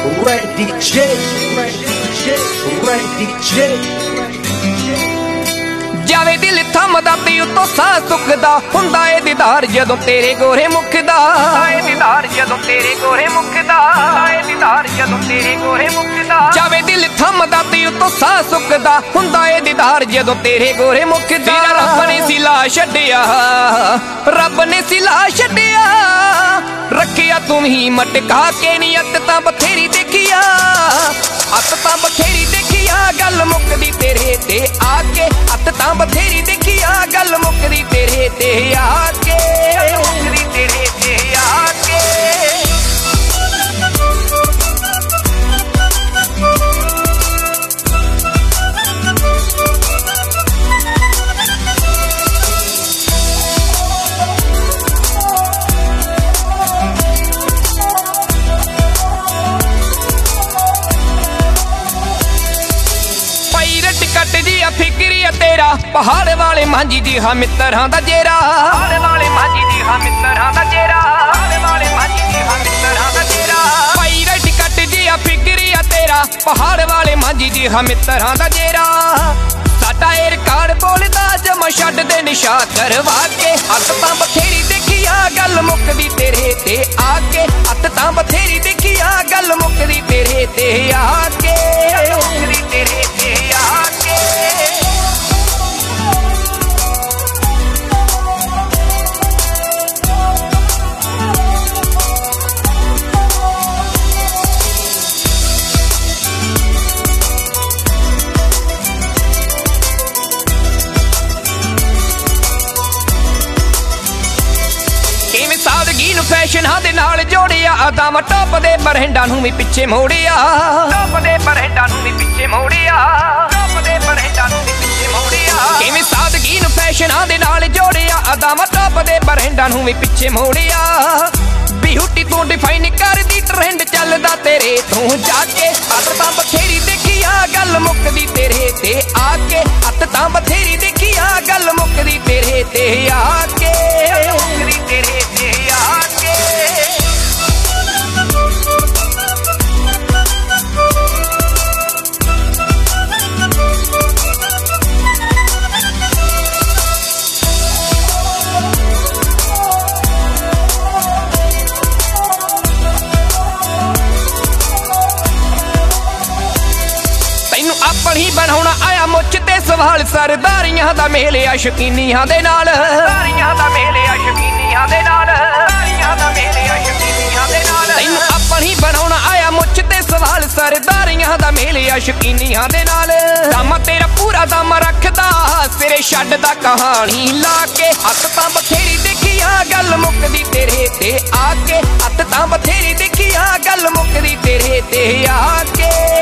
Red DJ, Red DJ। ਜਾਵੇ ਦਿਲ ਥੰਮਦਾ ਤੇ ਉਤੋਂ ਸਾਹ ਸੁੱਕਦਾ ਹੁੰਦਾ ਏ ਦੀਦਾਰ ਜਦੋਂ ਤੇਰੇ ਗੋਰੇ ਮੁਖ ਦਾ। ਏ ਦੀਦਾਰ ਜਦੋਂ ਤੇਰੇ ਗੋਰੇ ਮੁਖ ਦਾ। ਏ ਦੀਦਾਰ ਜਦੋਂ ਤੇਰੇ ਗੋਰੇ ਮੁਖ ਦਾ। ਜਾਵੇ ਦਿਲ ਥੰਮਦਾ ਤੇ ਉਤੋਂ ਸਾਹ ਸੁੱਕਦਾ ਹੁੰਦਾ ਏ ਦੀਦਾਰ ਜਦੋਂ ਤੇਰੇ ਗੋਰੇ ਮੁਖ ਦਾ। ਰੱਬ ਨੇ ਸਿਲਾ ਛੱਡਿਆ, ਰੱਬ ਨੇ ਸਿਲਾ ਛੱਡਿਆ, ਰੱਖਿਆ ਤੂੰ ਹੀ ਮਟਕਾ ਕੇ ਨੀਅਤ ਤਾਂ ਬਥੇਰੀ ਦੇਖਿਆ, ਅੱਤ ਤਾਂ ਬਥੇਰੀ ਦੇਖਿਆ, ਗੱਲ ਮੁੱਕਦੀ ਤੇਰੇ ਤੇ ਆ ਕੇ, ਅੱਤ ਤਾਂ ਬਥੇਰੀ ਦੇਖਿਆ, ਗੱਲ ਮੁੱਕਦੀ ਤੇਰੇ ਤੇ ਆ ਕੇ, ਮੁੱਕਦੀ ਤੇਰੇ ਤੇ ਆ ਕੇ। ਕੱਟ ਜੀ ਆ ਫਿਕਰੀ ਆ ਤੇਰਾ ਪਹਾੜ ਵਾਲੇ ਮਾਂਜੀ ਜੀ ਹਾਂ ਮਿੱਤਰਾਂ ਦਾ ਜੇਰਾ, ਪਹਾੜ ਵਾਲੇ ਮਾਂਜੀ ਜੀ ਹਾਂ ਮਿੱਤਰਾਂ ਦਾ ਜੇਰਾ, ਪਹਾੜ ਵਾਲੇ ਮਾਂਜੀ ਜੀ ਹਾਂ ਮਿੱਤਰਾਂ ਦਾ ਜੇਰਾ। ਭਾਈ ਰੱਟ ਕੱਟ ਜੀ ਆ ਫਿਕਰੀ ਆ ਤੇਰਾ ਪਹਾੜ ਵਾਲੇ ਮਾਂਜੀ ਜੀ ਹਾਂ ਮਿੱਤਰਾਂ ਦਾ ਜੇਰਾ। ਸਾਡਾ ਇਹ ਰਿਕਾਰਡ ਬੋਲਦਾ ਜਮਾ ਛੱਡ ਦੇ ਨਿਸ਼ਾ ਕਰਵਾ ਕੇ, ਅੱਤ ਤਾਂ ਬਥੇਰੀ ਦੇਖਿਆ, ਗੱਲ ਮੁੱਕਦੀ ਤੇਰੇ ਤੇ ਆ ਕੇ, ਅੱਤ ਤਾਂ ਬਥੇਰੀ ਦੇਖਿਆ, ਗੱਲ ਮੁੱਕਦੀ ਤੇਰੇ ਤੇ ਆ ਕੇ, ਮੁੱਕਦੀ ਤੇਰੇ ਤੇ ਆ ਕੇ। ਕਿਵੇਂ ਸਾਦਗੀ ਨੂੰ ਫੈਸ਼ਨਾਂ ਦੇ ਨਾਲ ਜੋੜਿਆ, ਅਦਾਵਾਂ ਟੌਪ ਦੇ ਬਰਹਿੰਡਾਂ ਨੂੰ ਵੀ ਪਿੱਛੇ ਮੋੜਿਆ, ਟੌਪ ਦੇ ਬਰਹਿੰਡਾਂ ਨੂੰ ਵੀ ਪਿੱਛੇ ਮੋੜਿਆ, ਟੌਪ ਦੇ ਬਰਹਿੰਡਾਂ ਨੂੰ ਵੀ ਪਿੱਛੇ ਮੋੜਿਆ। ਕਿਵੇਂ ਸਾਦਗੀ ਨੂੰ ਫੈਸ਼ਨਾਂ ਦੇ ਨਾਲ ਜੋੜਿਆ, ਅਦਾਵਾਂ ਟੌਪ ਦੇ ਬਰਹਿੰਡਾਂ ਨੂੰ ਵੀ ਪਿੱਛੇ ਮੋੜਿਆ। ਬਿਊਟੀ ਤੂੰ ਡਿਫਾਈਨ ਕਰਦੀ ਟ੍ਰੈਂਡ ਚੱਲਦਾ ਤੇਰੇ ਤੋਂ ਜਾ ਕੇ, ਅੱਤ ਤਾਂ ਬਥੇਰੀ ਦੇਖਿਆ, ਗੱਲ ਮੁੱਕਦੀ ਤੇਰੇ ਤੇ ਆ ਕੇ, ਅੱਤ ਤਾਂ ਬਥੇਰੀ ਦੇਖਿਆ, ਗੱਲ ਮੁੱਕਦੀ ਤੇਰੇ ਤੇ ਆ ਕੇ, ਮੁੱਕਦੀ ਤੇਰੇ ਤੇ ਆ ਕੇ। ਆਪਣੀ ਬਣਾਉਣਾ ਆਇਆ ਮੁੱਛ ਤੇ ਸਵਾਲ, ਸਰਦਾਰੀਆਂ ਦਾ ਮੇਲ ਆ ਸ਼ਕੀਨੀਆਂ ਦੇ ਨਾਲ, ਸਰਦਾਰੀਆਂ ਦਾ ਮੇਲ ਆ ਸ਼ਕੀਨੀਆਂ ਦੇ ਨਾਲ, ਸਰਦਾਰੀਆਂ ਦਾ ਮੇਲ ਆ ਸ਼ਕੀਨੀਆਂ ਦੇ ਨਾਲ। ਤੈਨੂੰ ਆਪਣੀ ਬਣਾਉਣਾ ਆਇਆ ਮੁੱਛ ਤੇ ਸਵਾਲ, ਸਰਦਾਰੀਆਂ ਦਾ ਮੇਲ ਆ ਸ਼ਕੀਨੀਆਂ ਦੇ ਨਾਲ। ਦਮ ਤੇਰਾ ਪੂਰਾ ਦਮ ਰੱਖਦਾ, ਸਿਰੇ ਛੱਡਦਾ ਕਹਾਣੀ ਲਾ ਕੇ, ਅੱਤ ਤਾਂ ਬਥੇਰੀ ਦੇਖਿਆ, ਗੱਲ ਮੁੱਕਦੀ ਤੇਰੇ ਤੇ ਆ ਕੇ, ਅੱਤ ਤਾਂ ਬਥੇਰੀ ਦੇਖਿਆ, ਗੱਲ ਮੁੱਕਦੀ ਤੇਰੇ ਤੇ ਆ ਕੇ।